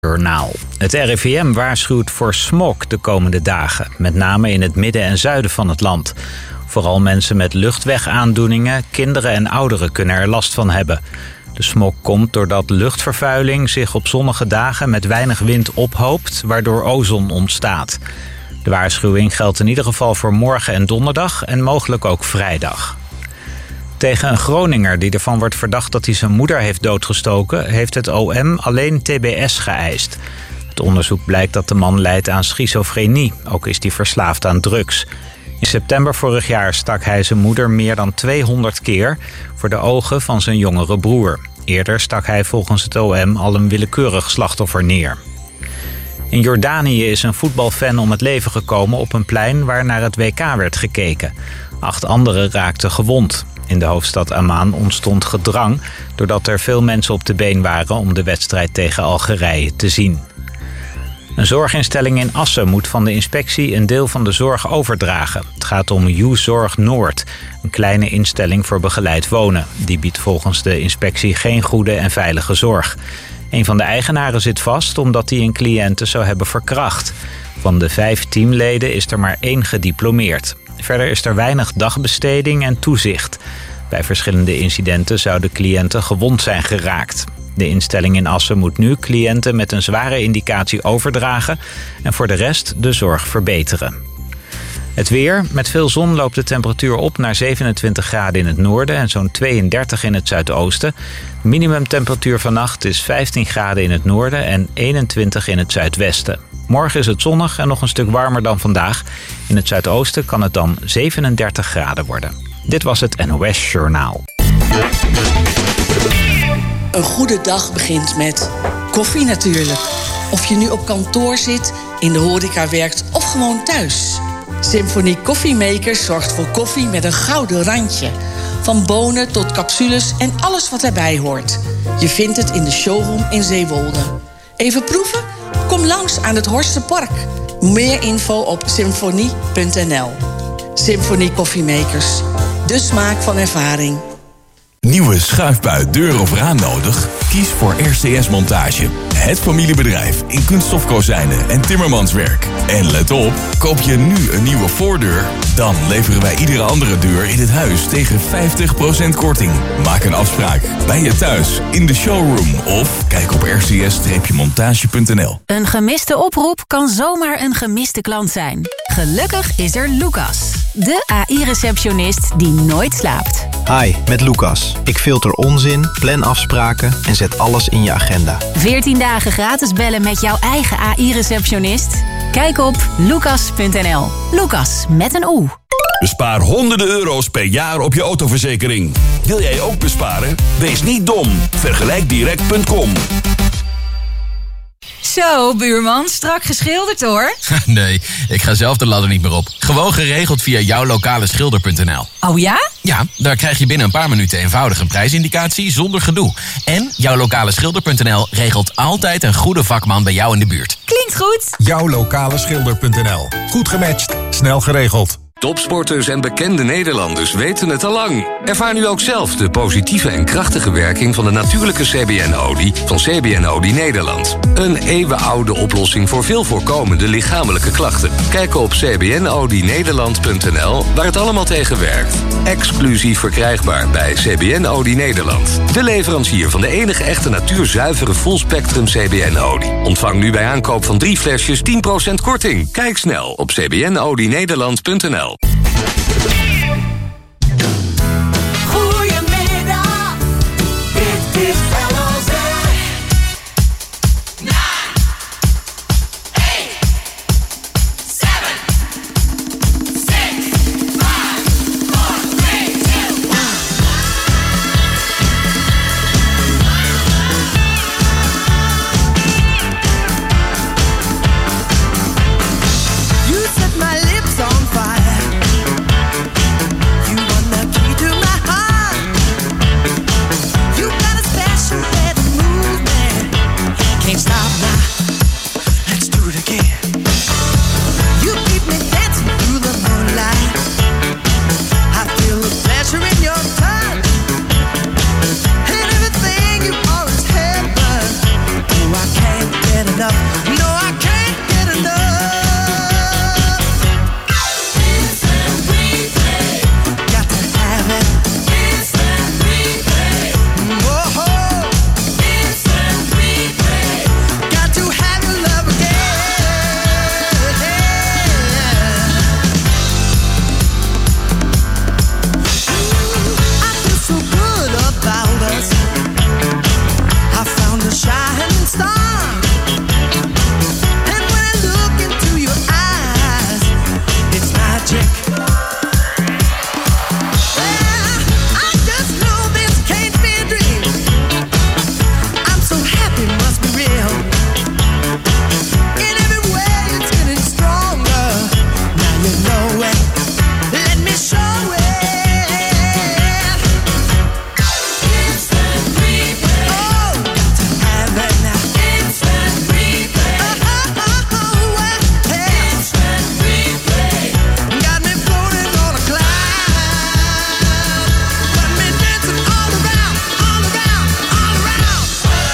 Journaal. Het RIVM waarschuwt voor smog de komende dagen, met name in het midden en zuiden van het land. Vooral mensen met luchtwegaandoeningen, kinderen en ouderen kunnen er last van hebben. De smog komt doordat luchtvervuiling zich op zonnige dagen met weinig wind ophoopt, waardoor ozon ontstaat. De waarschuwing geldt in ieder geval voor morgen en donderdag en mogelijk ook vrijdag. Tegen een Groninger die ervan wordt verdacht dat hij zijn moeder heeft doodgestoken, heeft het OM alleen TBS geëist. Het onderzoek blijkt dat de man lijdt aan schizofrenie. Ook is hij verslaafd aan drugs. In september vorig jaar stak hij zijn moeder meer dan 200 keer voor de ogen van zijn jongere broer. Eerder stak hij volgens het OM al een willekeurig slachtoffer neer. In Jordanië is een voetbalfan om het leven gekomen op een plein waar naar het WK werd gekeken. 8 anderen raakten gewond. In de hoofdstad Amman ontstond gedrang doordat er veel mensen op de been waren om de wedstrijd tegen Algerije te zien. Een zorginstelling in Assen moet van de inspectie een deel van de zorg overdragen. Het gaat om U-Zorg Noord, een kleine instelling voor begeleid wonen. Die biedt volgens de inspectie geen goede en veilige zorg. Een van de eigenaren zit vast omdat hij een cliënte zou hebben verkracht. Van de 5 teamleden is er maar 1 gediplomeerd. Verder is er weinig dagbesteding en toezicht. Bij verschillende incidenten zouden cliënten gewond zijn geraakt. De instelling in Assen moet nu cliënten met een zware indicatie overdragen en voor de rest de zorg verbeteren. Het weer. Met veel zon loopt de temperatuur op naar 27 graden in het noorden en zo'n 32 in het zuidoosten. Minimumtemperatuur vannacht is 15 graden in het noorden en 21 in het zuidwesten. Morgen is het zonnig en nog een stuk warmer dan vandaag. In het zuidoosten kan het dan 37 graden worden. Dit was het NOS Journaal. Een goede dag begint met koffie natuurlijk. Of je nu op kantoor zit, in de horeca werkt of gewoon thuis. Symphony Koffiemakers zorgt voor koffie met een gouden randje. Van bonen tot capsules en alles wat erbij hoort. Je vindt het in de showroom in Zeewolde. Even proeven? Kom langs aan het Horsterpark. Meer info op symfonie.nl. Symphony Koffiemakers. De smaak van ervaring. Nieuwe schuifbui, deur of raam nodig? Kies voor RCS Montage. Het familiebedrijf in kunststofkozijnen en timmermanswerk. En let op, koop je nu een nieuwe voordeur, dan leveren wij iedere andere deur in het huis tegen 50% korting. Maak een afspraak bij je thuis, in de showroom of kijk op rcs-montage.nl. Een gemiste oproep kan zomaar een gemiste klant zijn. Gelukkig is er Lucas, de AI-receptionist die nooit slaapt. Hi, met Lucas. Ik filter onzin, plan afspraken en zet alles in je agenda. 14 dagen gratis bellen met jouw eigen AI-receptionist? Kijk op lucas.nl. Lucas met een O. Bespaar honderden euro's per jaar op je autoverzekering. Wil jij ook besparen? Wees niet dom. Vergelijkdirect.com. Zo, buurman, strak geschilderd hoor. Nee, ik ga zelf de ladder niet meer op. Gewoon geregeld via jouwlokaleschilder.nl. Oh ja? Ja, daar krijg je binnen een paar minuten eenvoudig een prijsindicatie zonder gedoe. En jouwlokaleschilder.nl regelt altijd een goede vakman bij jou in de buurt. Klinkt goed. Jouwlokaleschilder.nl. Goed gematcht, snel geregeld. Topsporters en bekende Nederlanders weten het al lang. Ervaar nu ook zelf de positieve en krachtige werking van de natuurlijke CBN-olie van CBN-olie Nederland. Een eeuwenoude oplossing voor veel voorkomende lichamelijke klachten. Kijk op cbnolienederland.nl waar het allemaal tegen werkt. Exclusief verkrijgbaar bij CBN-olie Nederland. De leverancier van de enige echte natuurzuivere fullspectrum CBN-olie. Ontvang nu bij aankoop van 3 flesjes 10% korting. Kijk snel op cbnolienederland.nl. Goedemiddag, dit is LOZ. 9, 8, 7, 6, 5, 4, 3, 2, 1. You set my lips on fire. enough. No, I can't get enough. Instant replay. Got to have it. Instant replay. Whoa. Instant replay. Got to have your love again. I feel so good about us. I found a shining star. And when I look into your eyes, it's magic. I just know this can't be a dream. I'm so happy, must be real. In every way, it's getting stronger. Now you know it. Let me show it. Instant replay. Oh, got to have it now. Instant replay. Instant replay. Got me floating on a cloud. Got me dancing all around, all around, all around.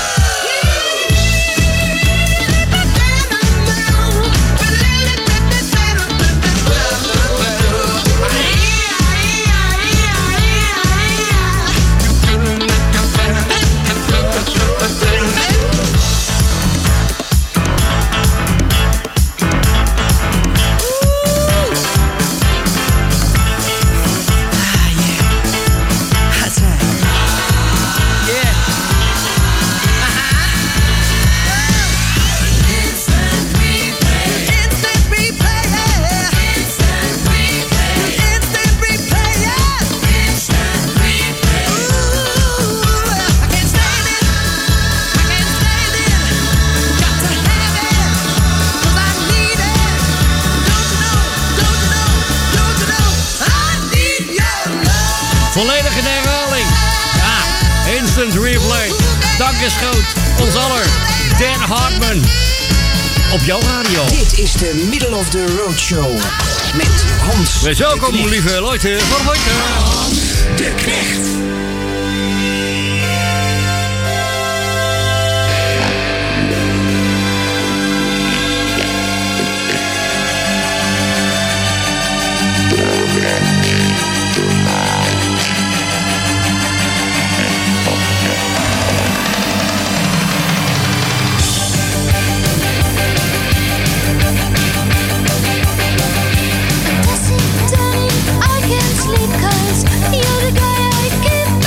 That's right. Yeah. Instant replay. Instant replay. Instant replay. Instant replay. Instant replay. Ooh, I can't stand it. I can't stand it. Got to have it. 'Cause I need it. Don't you know? Don't you know? Don't you know? I need your love. Volledige herhaling. Ja, instant replay. Dank is groot. Ons aller. Dan Hartman. Op jouw radio. Dit is de Middle of the Road Show met Hans. Wees welkom, lieve Leute. Van harte. Hans de Knecht. I can't sleep 'cause you're the guy I give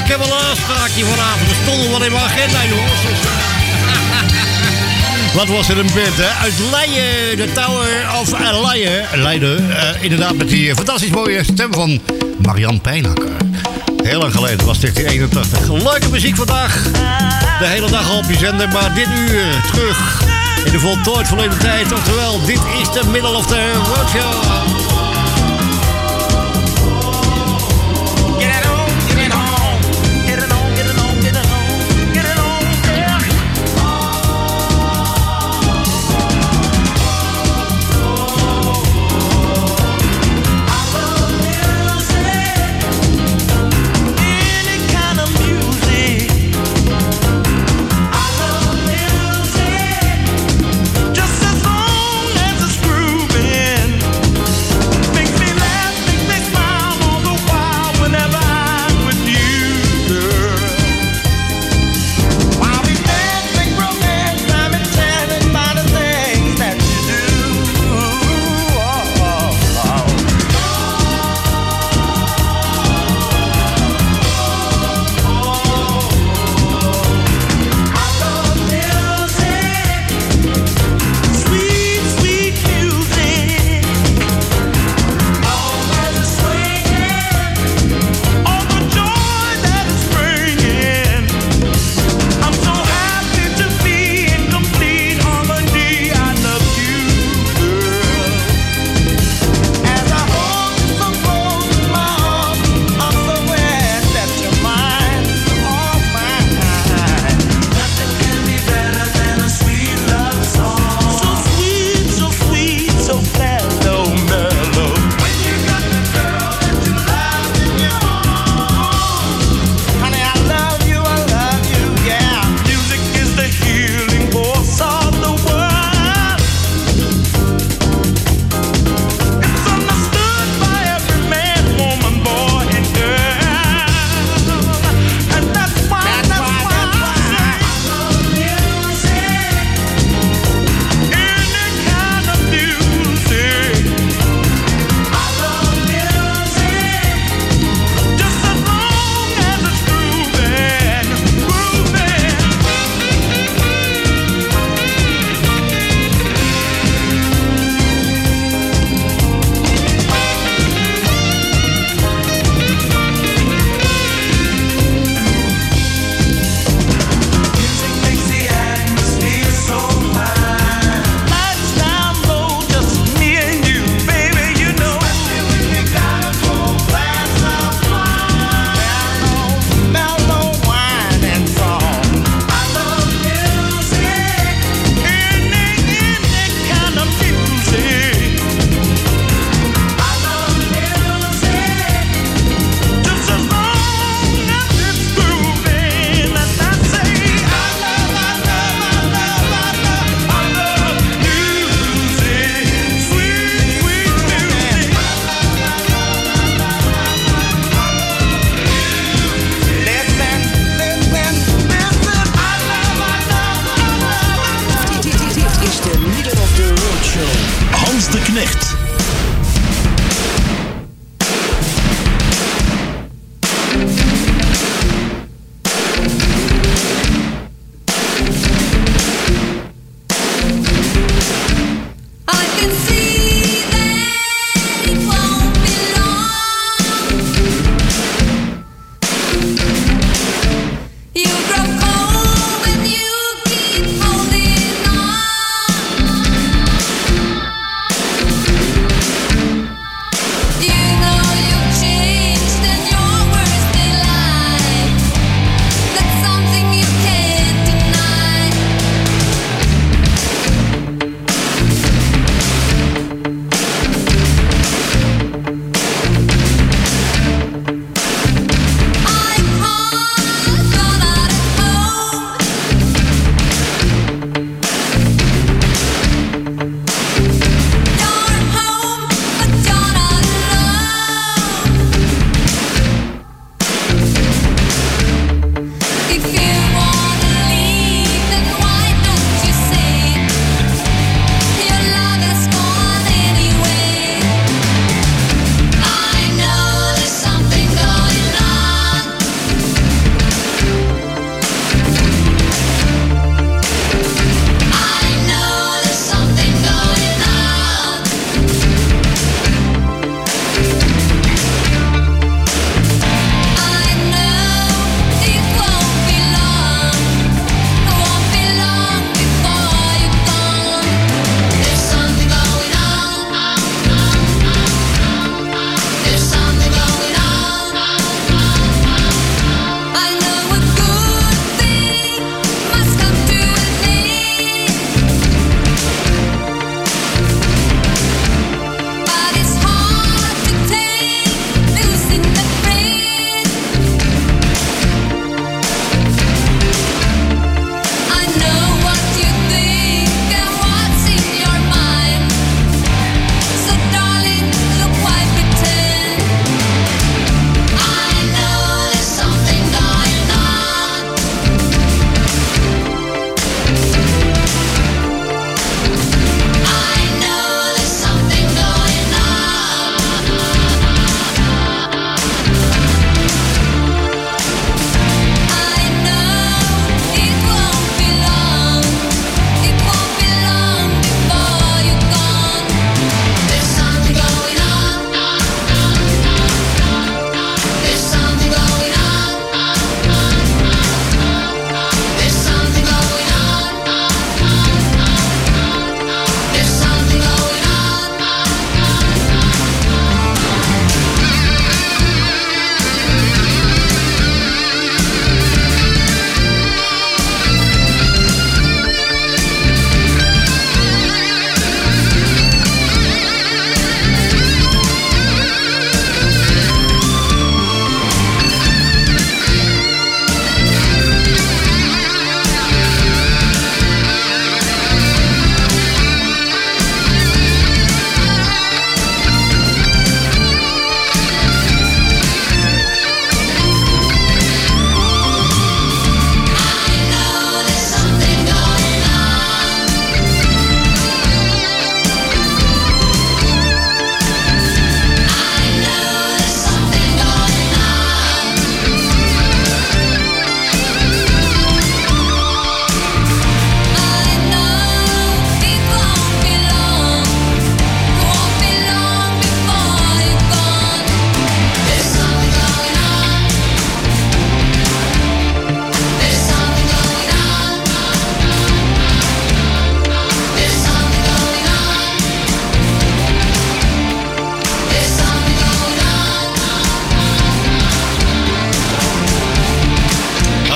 Ik heb een afspraakje vanavond. Er stond nog wat in mijn agenda, jongens. Wat was er een band, hè? Uit Leiden, de Tower of Leiden. Inderdaad, met die fantastisch mooie stem van Marianne Pijnakker. Heel lang geleden, was 1981. Leuke muziek vandaag. De hele dag al op je zender, maar dit uur terug in de voltooid verleden tijd. Oftewel, dit is de Middle of the Road Show. Just as long as it's grooving.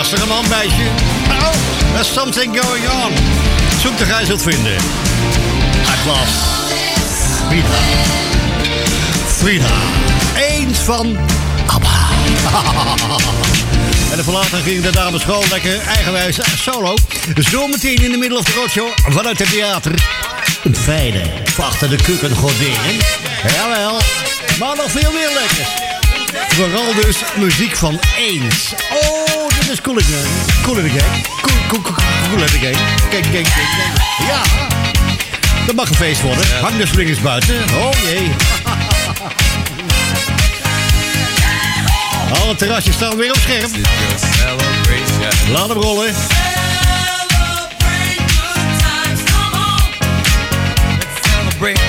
lastige man meisje. Nou, there's something going on. Zoek de gij zult vinden. Atlas. Frida. Eens van ABBA. En even later ging de dames gewoon lekker eigenwijs solo. Zometeen in de middle of the roadshow vanuit het theater. Een fijne, achter de keukengodin. Jawel, maar nog veel meer lekkers. Vooral dus muziek van Eens. Oh, dit is Cool in the Gang. Cool in the Gang. Kijk. Ja, dat mag een feest worden. Hang de slingers buiten. Oh jee. Alle terrasjes staan weer op scherp. Laat hem rollen. Celebrate.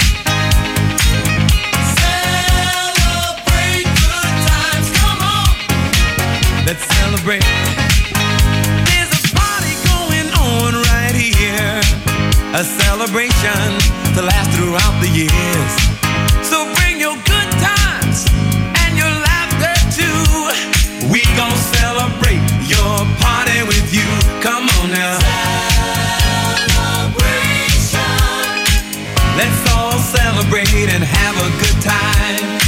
Celebrate good times, come on. Let's celebrate. There's a party going on right here. A celebration to last throughout the years. So bring your good times and your laughter too. We gon' celebrate your party with you. Come on now. Let's all celebrate and have a good time.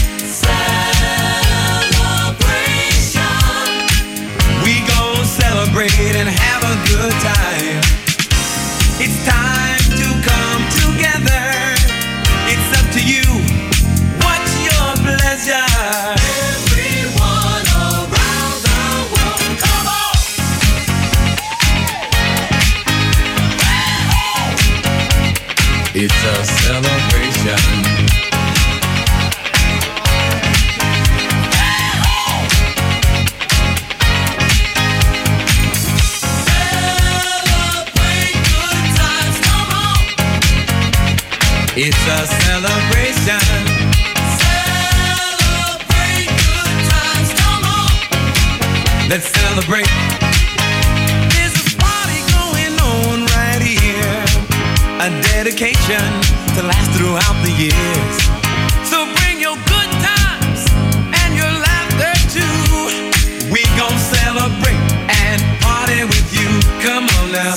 Celebration. We gon' celebrate and have a good time. It's time to come together. It's up to you. What's your pleasure? Everyone around the world, come on. It's a celebration. Celebrate good times, come on. It's a celebration. Celebrate good times, come on. Let's celebrate. There's a party going on right here. A dedication to last throughout the years. So bring your good times and your laughter too. We gon' celebrate and party with you. Come on now.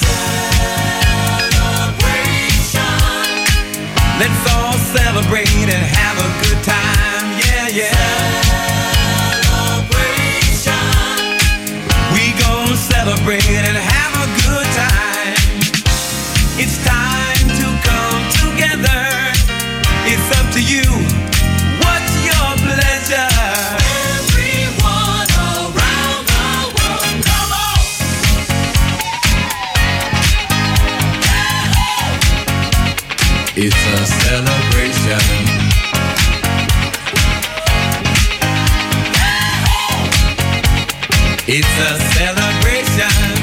Celebration. Let's all celebrate and have a good time. Yeah. Celebration. We gon' celebrate and have a good time. It's time to come together. It's up to you. What's your pleasure? Everyone around the world, come on. It's a celebration. It's a celebration.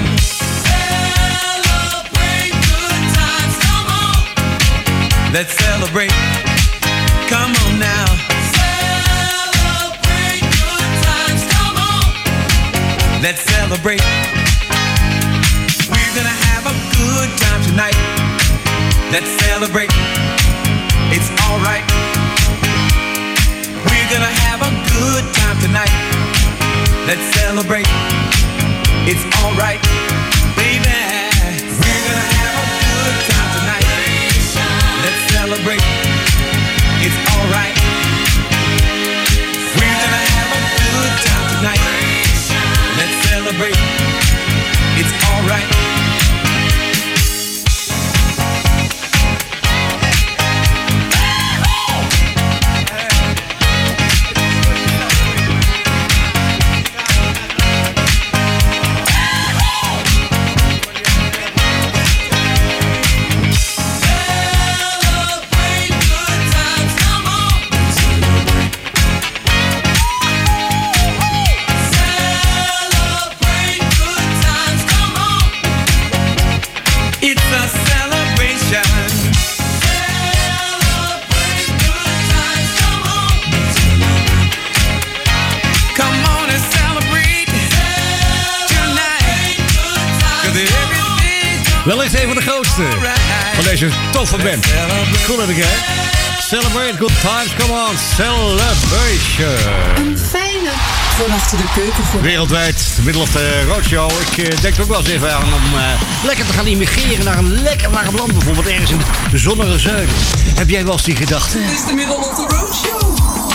Let's celebrate. Come on now. Celebrate good times. Come on. Let's celebrate. We're gonna have a good time tonight. Let's celebrate. It's alright. We're gonna have a good time tonight. Let's celebrate. It's alright, baby. We're gonna have a good time tonight. Let's celebrate. It's alright. We're gonna have a good time tonight. Let's celebrate. It's alright. Wellicht een van de grootste van deze toffe band. Cool in the Gang. Celebrate good times, come on, celebration. Een fijne, Gewoon achter de keuken. Wereldwijd, de Middle of the Roadshow. Ik denk er ook wel eens even aan om lekker te gaan immigreren naar een lekker warm land. Bijvoorbeeld ergens in de zonnige zuiden. Heb jij wel eens die gedachte? Dit is de Middle of the Roadshow.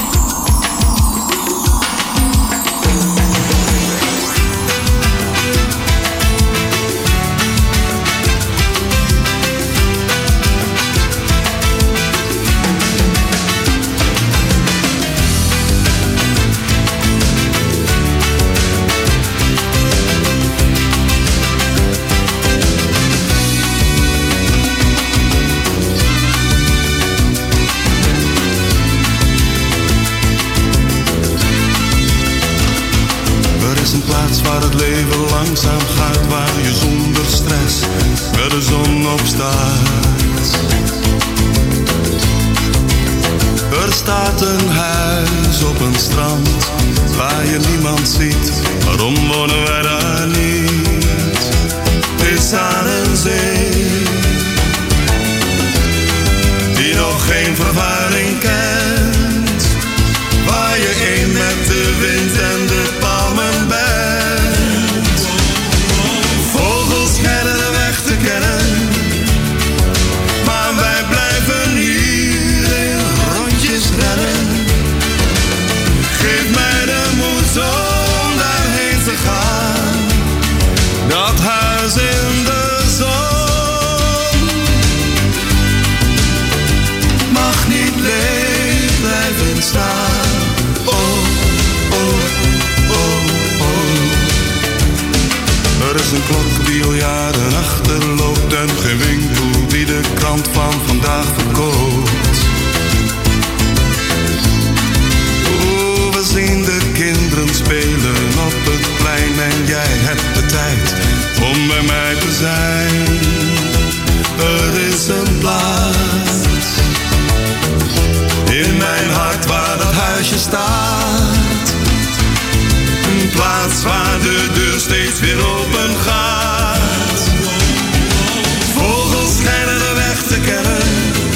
Waar het leven langzaam gaat, waar je zonder stress met de zon opstaat. Er staat een huis op een strand waar je niemand ziet. Waarom wonen wij daar niet? Het is aan een zee die nog geen vervuiling kent, waar je één met de wind en de palmen bent. Vogels schijnen de weg te kennen, maar wij blijven hier in rondjes rennen. Geef mij de moed om daarheen te gaan, dat huis in de zon mag niet leeg blijven staan. Er is een klok die al jaren achterloopt en geen winkel die de krant van vandaag verkoopt. Oh, we zien de kinderen spelen op het plein en jij hebt de tijd om bij mij te zijn. Er is een plaats in mijn hart waar dat huisje staat. Een plaats waar de deur steeds weer open gaat. Vogels schijnen de weg te kennen,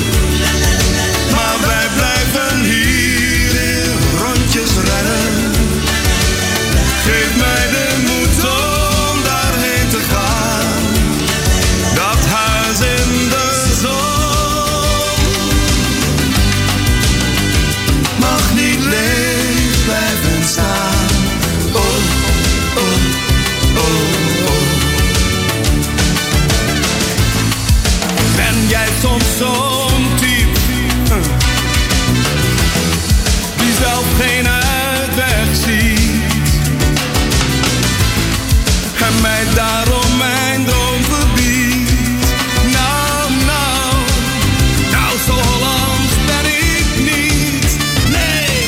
maar wij blijven hier in rondjes rennen. Geef mij de moed om daarheen te gaan, dat huis in de zon mag niet leeg blijven staan. Ben jij soms zo'n type die zelf geen uitweg ziet en mij daarom mijn droom verbiedt? Nou, zo Hollands ben ik niet, nee.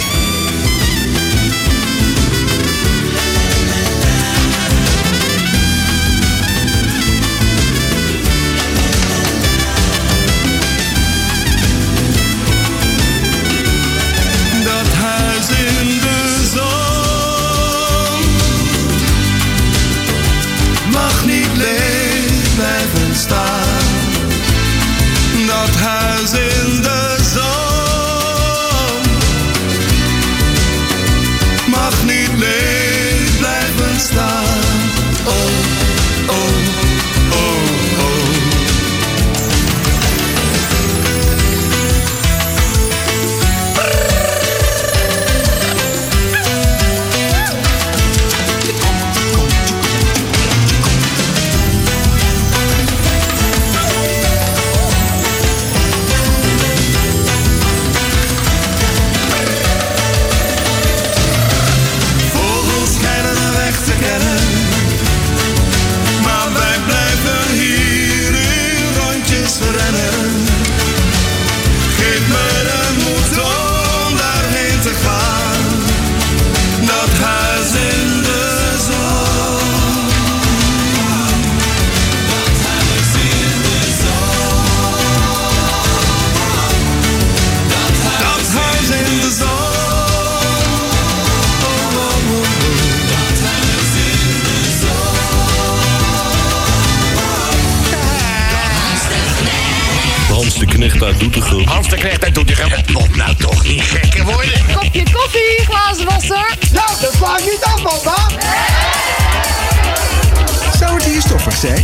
In de zon mag niet leeg blijven staan. Dat huis in de zon mag niet leeg blijven staan. Oh, oh, oh, oh. Knecht uit Doetinchem. Hans de Knecht uit Doetinchem. Het moet nou toch niet gekker worden. Kopje koffie, glazen wasser. Nou, dat vraag niet af, papa. Zou het hier stoffig zijn?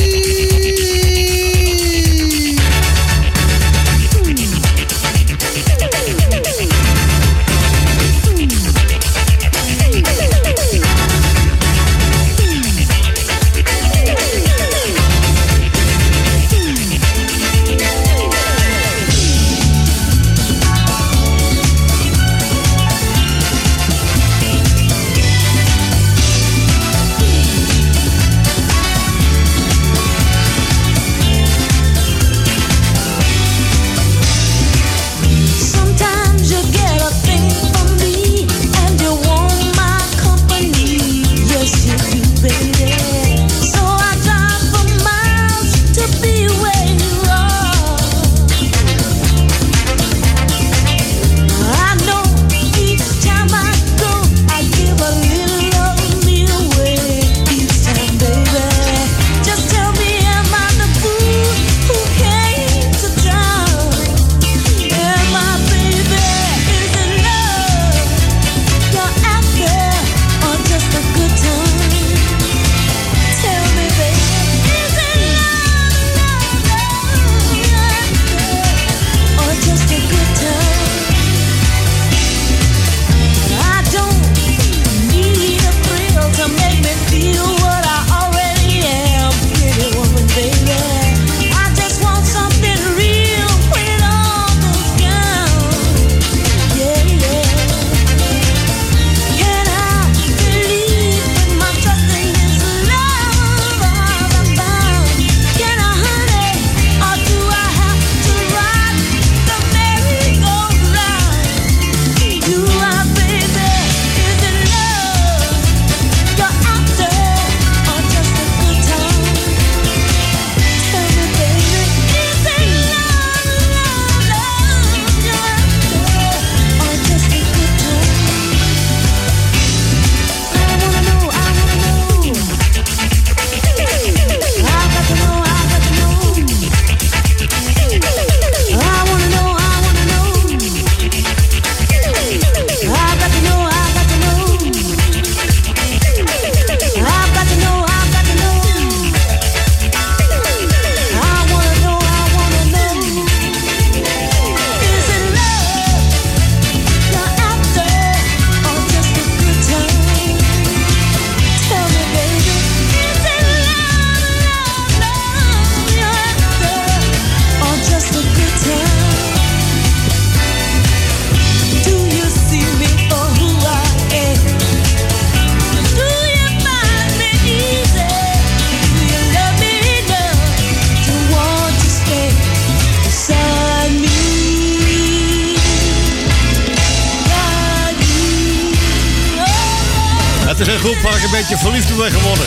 Het is een groep waar ik een beetje verliefd op ben geworden.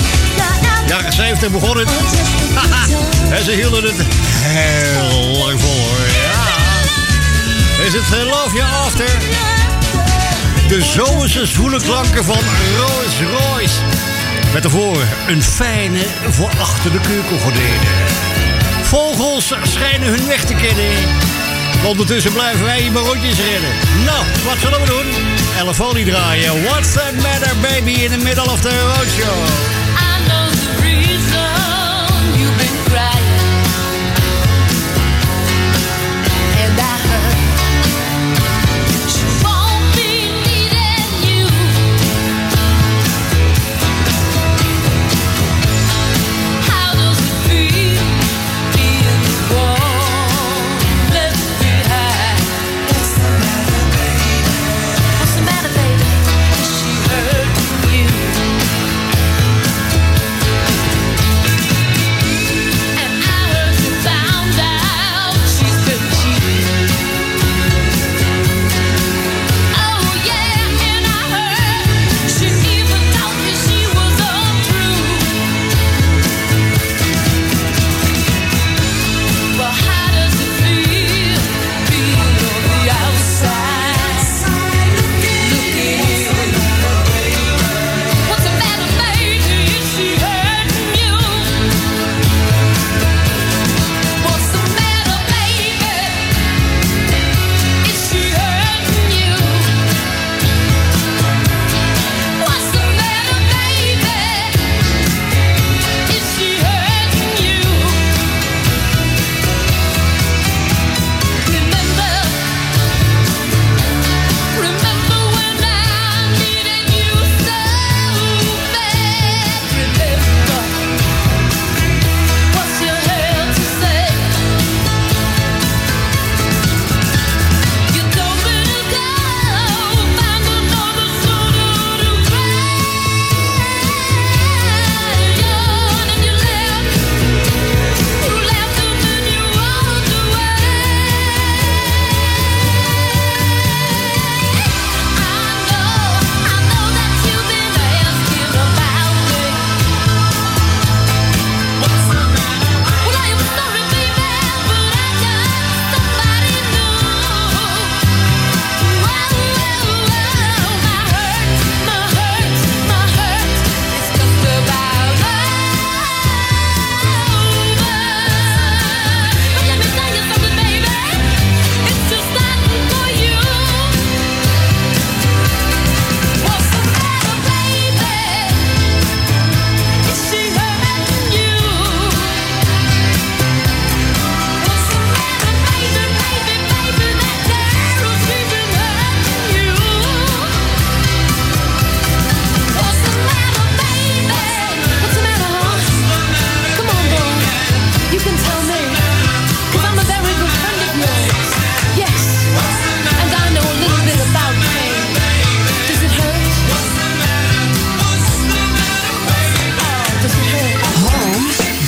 Jaren 70 begonnen. En ze hielden het heel lang vol hoor. Ja. Is het Love You After? De zomerse zwoele klanken van Rolls Royce. Met ervoor een fijne voor achter de keukelgordijnen. Vogels schijnen hun weg te kennen. Ondertussen blijven wij hier maar rondjes rennen. Nou, wat zullen we doen? Elefonie draaien. What's that matter, baby, in the middle of the roadshow? I know the reason you've been crying, and I heard she won't be needing you. How does it feel being the one left behind? What's the matter, baby? What's the matter, baby? Is she hurting you?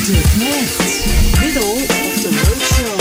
De Knecht. Middle of the Road Show.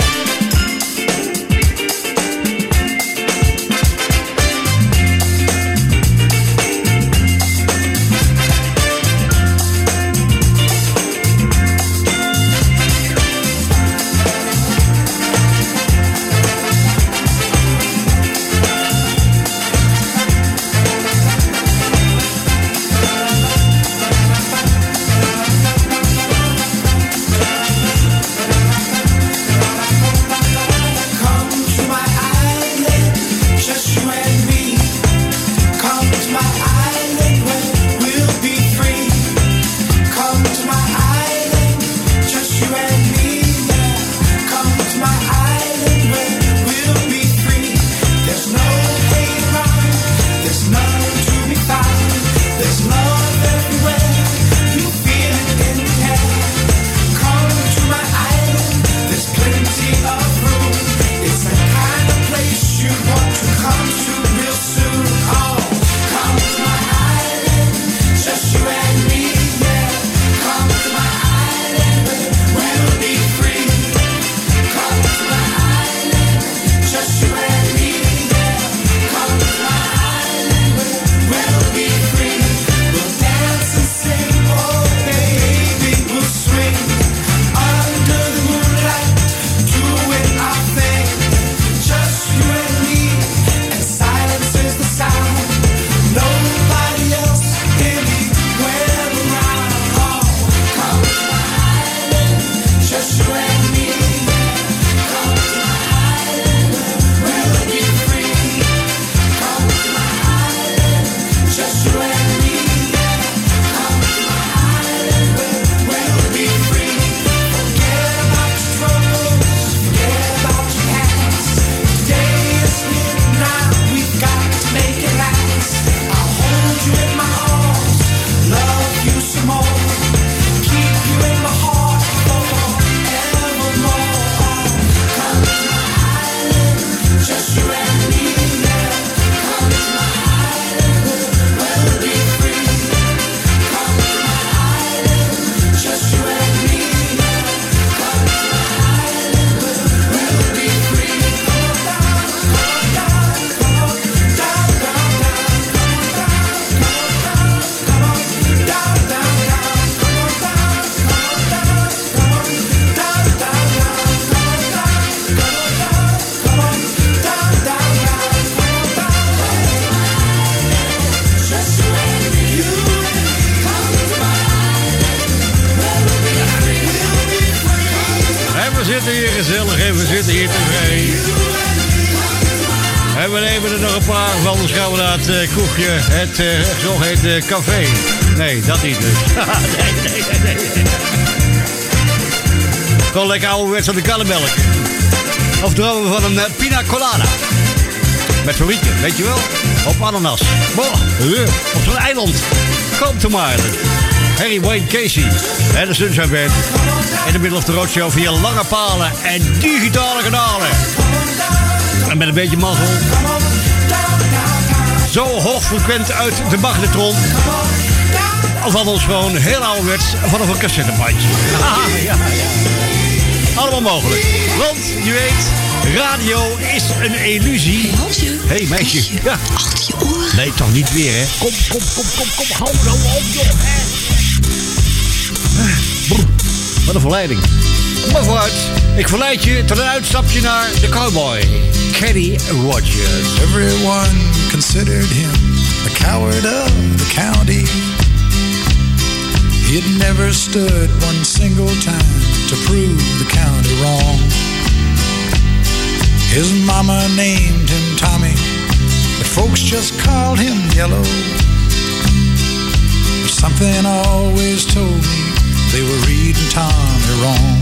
En we nemen er nog een paar van, dan gaan we naar het kroegje, het zogeheten café. Nee, dat niet dus. nee. Gewoon lekker ouderwets aan de kallenmelk. Of dromen van een pina colada. Met rieten, weet je wel? Op ananas. Op zo'n eiland. Kom to maar. Harry Wayne Casey en de Sunshine Band. In de Middle of the Road Show via lange palen en digitale kanalen. En met een beetje mazzel. Zo hoogfrequent uit de magnetron. Of anders gewoon heel ouderwets vanaf een cassettebandje. Ja. Allemaal mogelijk. Want je weet, radio is een illusie. Hé meisje. Ja. Achter je oren. Nee, toch niet weer, hè? Kom. Hou nou op, joh. Wat een verleiding. Maar vooruit. Ik verleid je tot een uitstapje naar de cowboy. Kenny Rogers. Everyone considered him the coward of the county. He'd never stood one single time to prove the county wrong. His mama named him Tommy, but folks just called him Yellow. But something always told me they were reading Tommy wrong.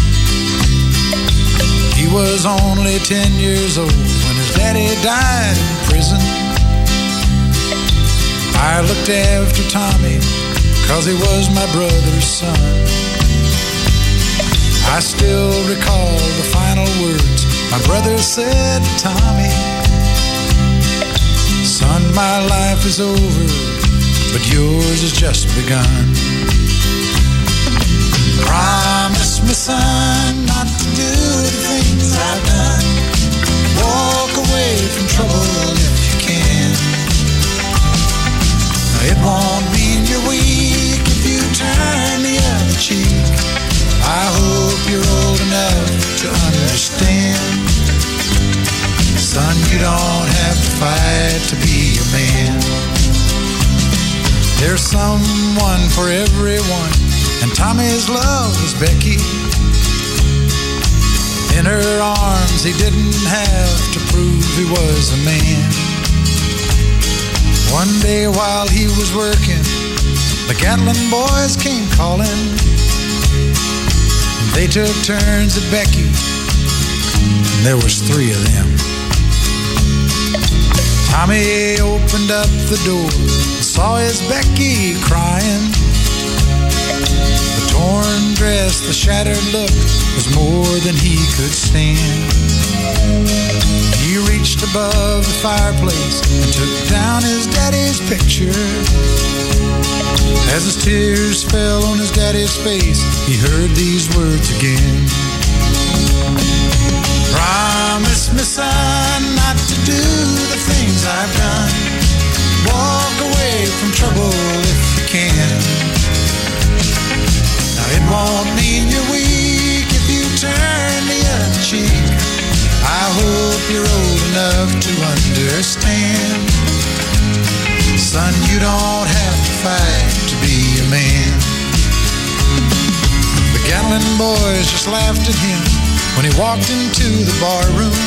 He was only 10 years old when his daddy died in prison. I looked after Tommy 'cause he was my brother's son. I still recall the final words my brother said to Tommy. Son, my life is over, but yours has just begun. Promise me, son, not to do the things I've done. Walk away from trouble if you can. It won't mean you're weak if you turn the other cheek. I hope you're old enough to understand. Son, you don't have to fight to be a man. There's someone for everyone, and Tommy's love was Becky. In her arms he didn't have to prove he was a man. One day while he was working, the Gatlin boys came calling. They took turns at Becky, and there was 3 of them. Tommy opened up the door and saw his Becky crying. The torn dress, the shattered look was more than he could stand. He reached above the fireplace and took down his daddy's picture. As his tears fell on his daddy's face, he heard these words again. Promise me, son, not to do the things I've done. Walk away from trouble if you can. Now it won't mean you're weak if you turn the other cheek. I hope you're old enough to understand. Son, you don't have to fight to be a man. The Gatlin boys just laughed at him when he walked into the bar room.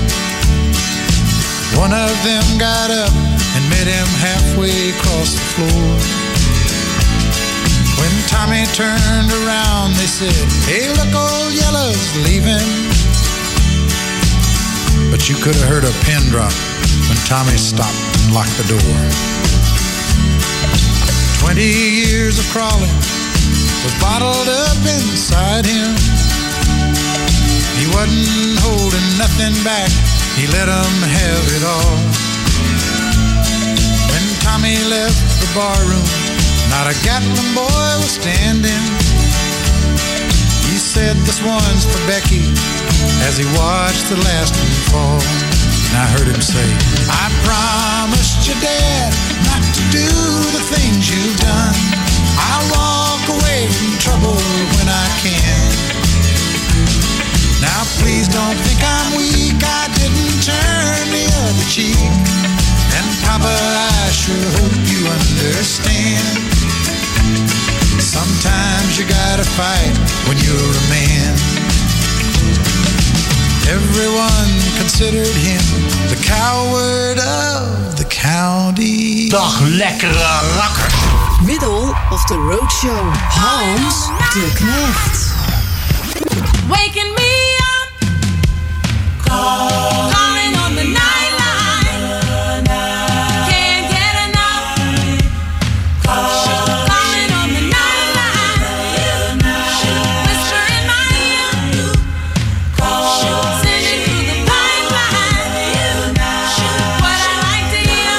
One of them got up and met him halfway across the floor. When Tommy turned around, they said, "Hey, look, old Yellow's leaving." But you could have heard a pin drop when Tommy stopped and locked the door. 20 years of crawling was bottled up inside him. He wasn't holding nothing back, he let them have it all. When Tommy left the bar room, not a Gatlin boy was standing. He said, "This one's for Becky," as he watched the last one fall. And I heard him say, "I promised your dad not to do the things you've done. I'll walk away from trouble when I can. Now please don't think I'm weak, I didn't turn the other cheek. And Papa, I sure hope you understand. Sometimes you gotta fight when you're a man." Everyone considered him the coward of the county. Dag lekkere rakkers. Middle of the Road Show. Hans de Knecht. Waking me up, calling on the nightline. Can't get enough, calling on the nightline. Whisper in my ear, sending through the pipeline. What I like to hear.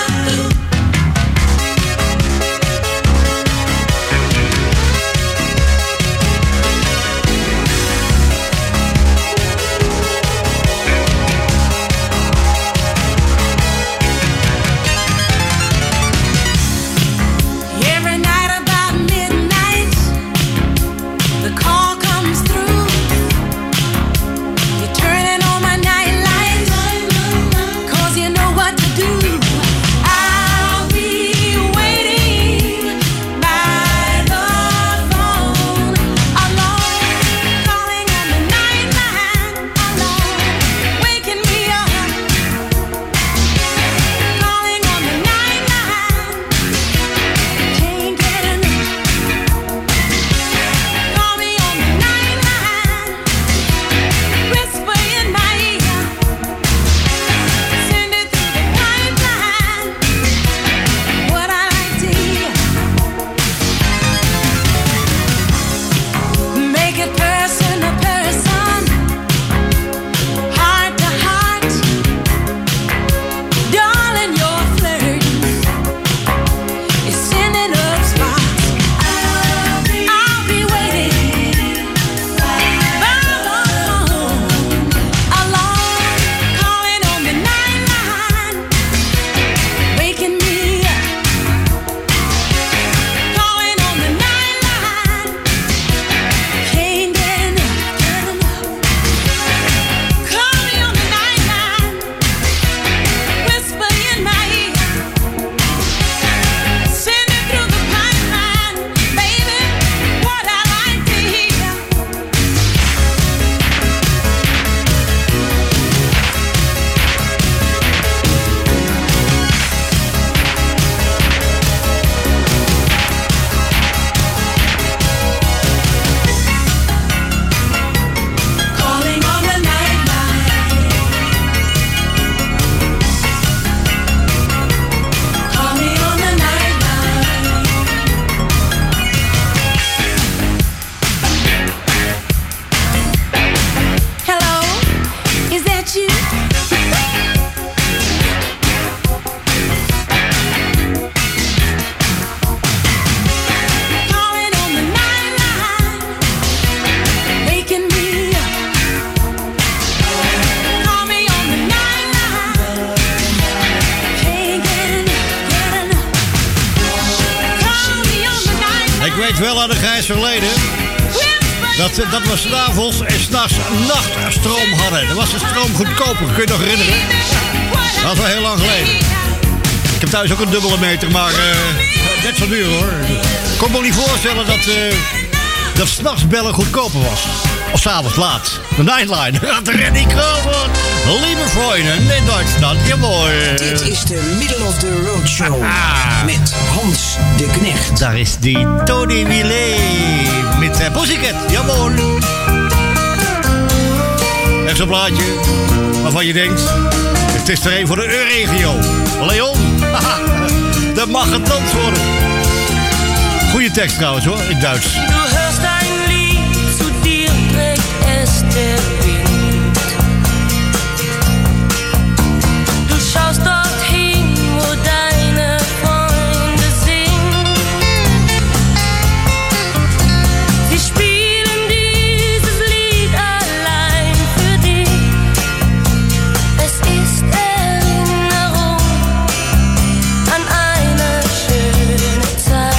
Ik weet wel aan de grijs verleden dat we 's avonds en 's nachts nachtstroom hadden. Dan was de stroom goedkoper, kun je nog herinneren? Dat is wel heel lang geleden. Ik heb thuis ook een dubbele meter, maar net zo duur hoor. Ik kon me niet voorstellen dat 's nachts bellen goedkoper was. Of 's avonds laat. De Nightline. Dat Randy Crawford. Lieve vrienden in Duitsland. Jawohl. Dit is de Middle of the Road Show. Met Hans de Knecht. Daar is die Tony Willet met Pussycat. Jawohl. Echt zo'n plaatje waarvan je denkt, het is er een voor de Euregio. Leon. Dat mag gedanst worden. Goeie tekst trouwens hoor, in Duits. Du hörst ein Lied, zu dir trägt es der Wind. Du schaust dorthin, wo deine Freunde sind. Sie spielen dieses Lied allein für dich. Es ist Erinnerung an eine schöne Zeit.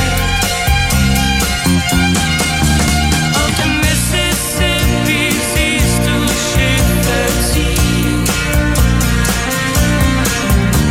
Auf dem Mississippi siehst du Schiffe ziehen.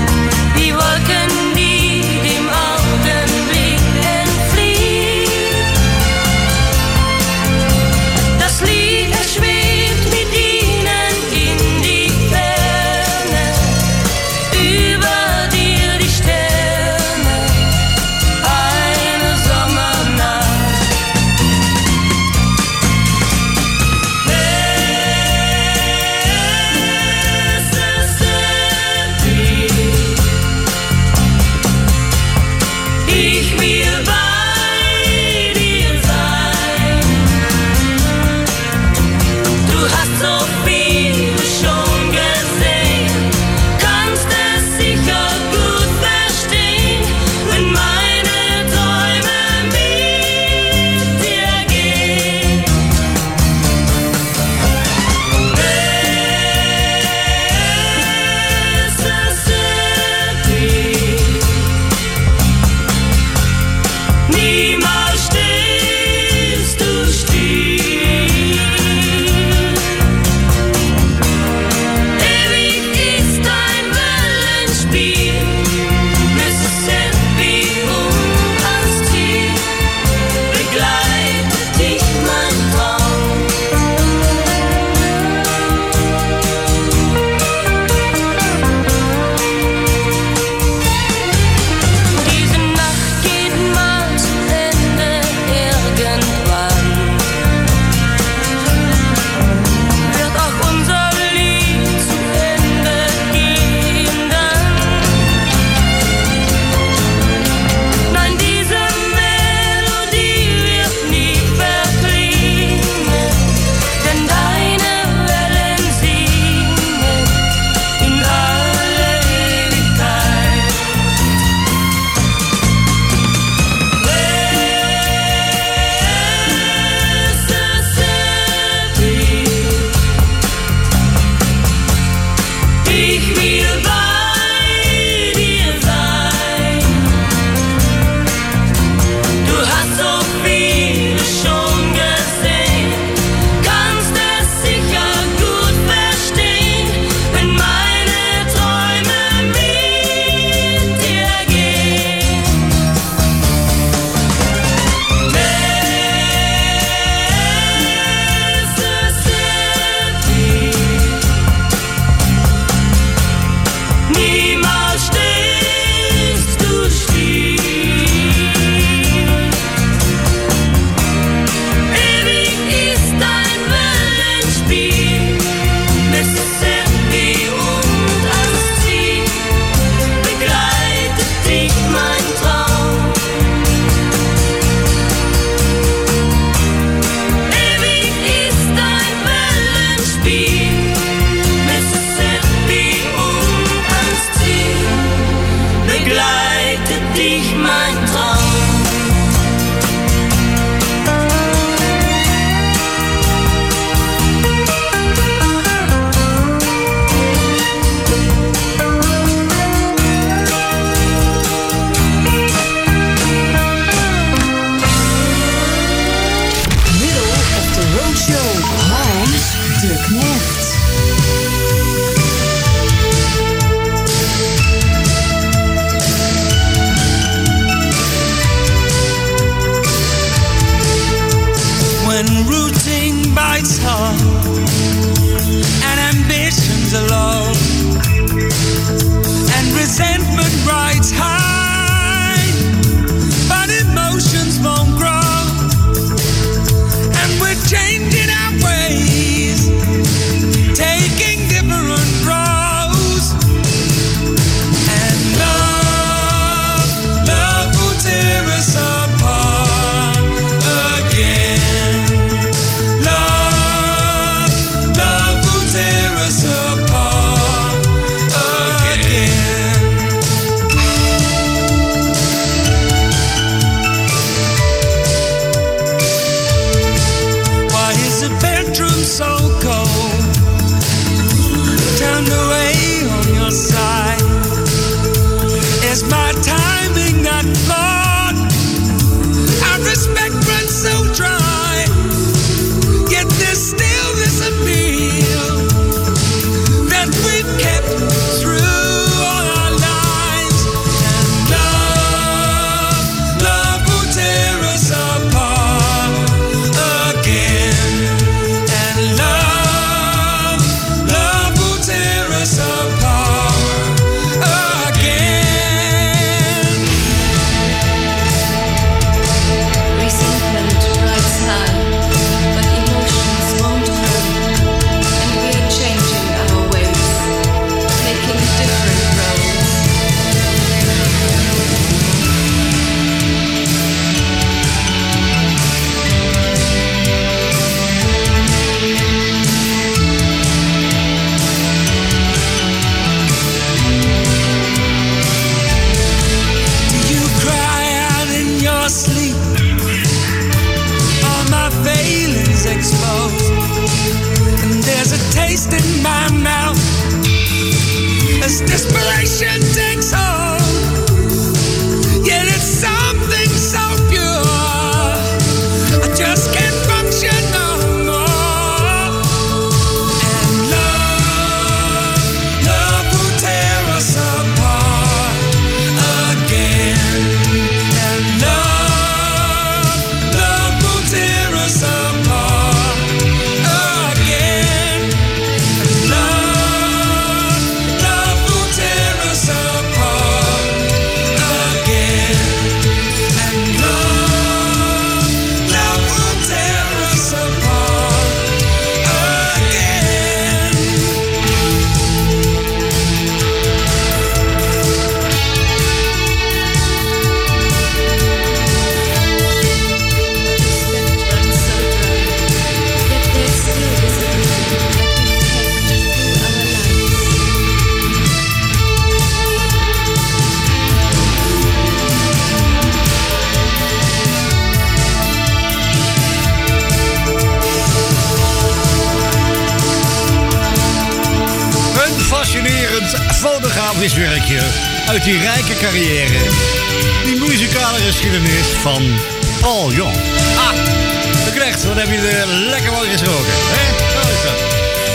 fotografisch werkje uit die rijke carrière. Die muzikale geschiedenis van Paul Young. De knecht, wat heb je er lekker mooi gesproken. Hè? Zo is dat.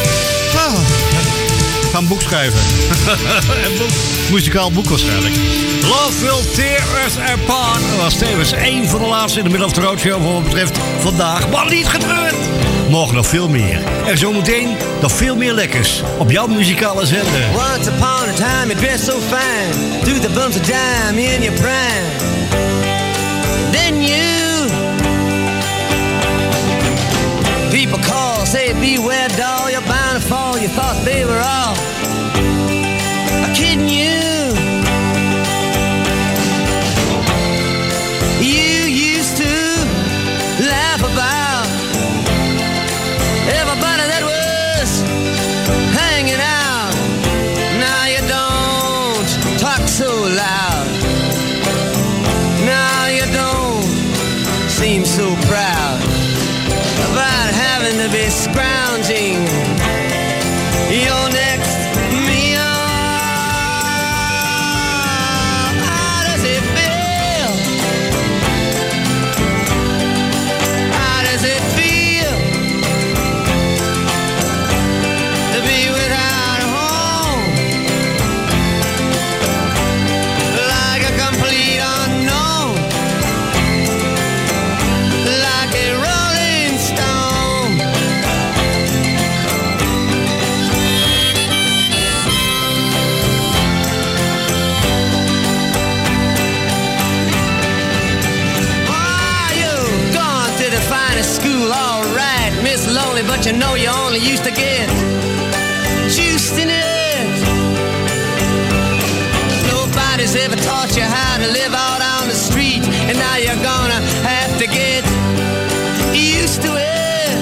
Ga een boek schrijven. Muzikaal boek waarschijnlijk. Love Will Tear Us Apart was tevens één van de laatste in de Middle of the Road Show voor wat betreft vandaag. Maar niet getreurd. Morgen nog veel meer. En zometeen nog veel meer lekkers op jouw muzikale zender. Once upon a time you dressed so fine, through the bumps of dime in your prime. Then you people call, say beware doll, you're bound to fall. You thought they were all kidding you. You used to laugh about everybody that was hanging out. Now you don't talk so loud. Now you don't seem so proud about having to be scrounging your next meal. How does it feel? How does it feel to be without a home? Like a complete unknown, like a rolling stone. You've gone to the finest school, all right, Miss Lonely, but you know you only used to get juiced in it. Nobody's ever taught you how to live out on the street, and now you're gonna have to get used to it.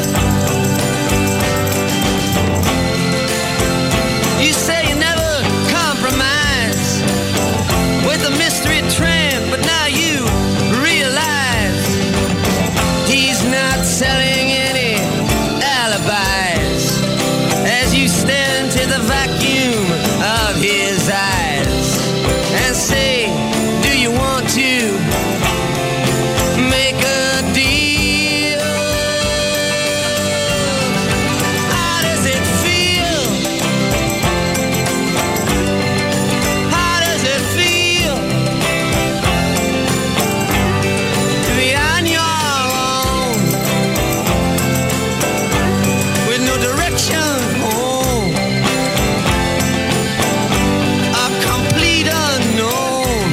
You say you never compromise with a mystery tramp, but now you realize he's not selling any alibis as you stare into the vacuum of his eyes and say, do you want to make a deal? How does it feel? How does it feel to be on your own with no direction home? A complete unknown,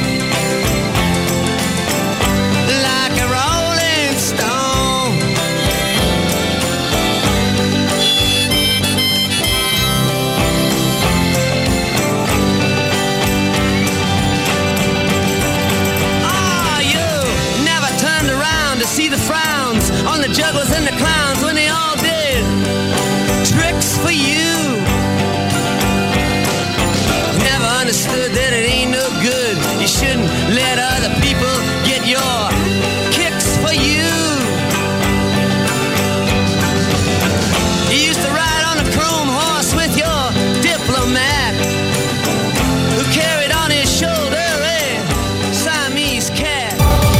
like a rolling stone. You never turned around to see the frowns on the jugglers and the clowns when they all did tricks for you. Never understood that it ain't no good. You shouldn't let other people get your kicks for you. You used to ride on a chrome horse with your diplomat, who carried on his shoulder a Siamese cat.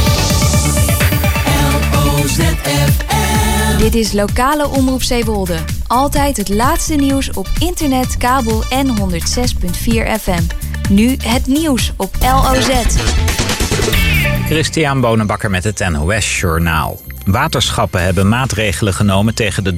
Dit is lokale omroep Zeewolde. Altijd het laatste nieuws op internet, kabel en 106.4 FM. Nu het nieuws op LOZ. Christian Bonenbakker met het NOS Journaal. Waterschappen hebben maatregelen genomen tegen de